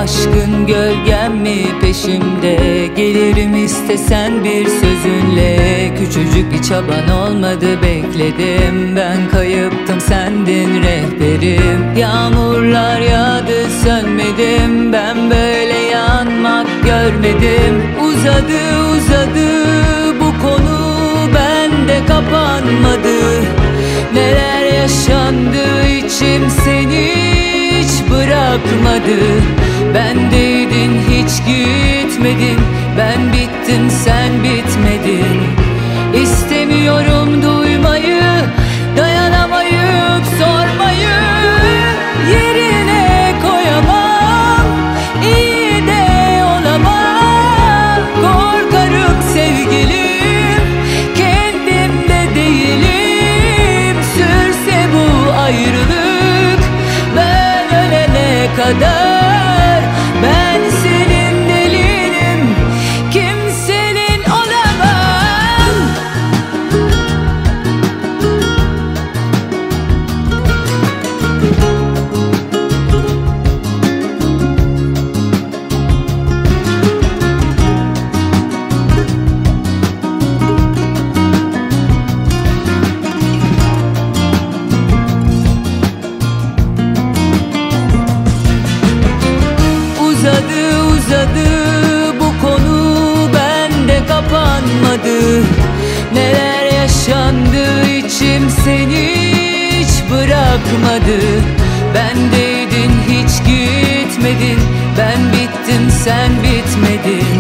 aşkın gölgem mi peşimde? Gelirim istesen bir sözünle. Küçücük bir çaban olmadı, bekledim. Ben kayıptım, sendin rehberim. Yağmurlar yağdı, sönmedim. Ben böyle yanmak görmedim. Uzadı uzadı bu konu, bende kapanmadı. Neler yaşandı, içim seni hiç bırakmadı. Bendeydin, hiç gitmedin. Ben bittim, sen bitmedin. İstemiyorum duymayı, dayanamayıp sormayı. Yerine koyamam, iyi de olamam. Korkarım sevgilim, kendimde değilim. Sürse bu ayrılık ben ölene kadar, ben senin delinim, kimsenin olamam. Uzadı uzadı bu konu, bende kapanmadı. Neler yaşandı, içim seni hiç bırakmadı. Bendeydin, hiç gitmedin. Ben bittim, sen bitmedin.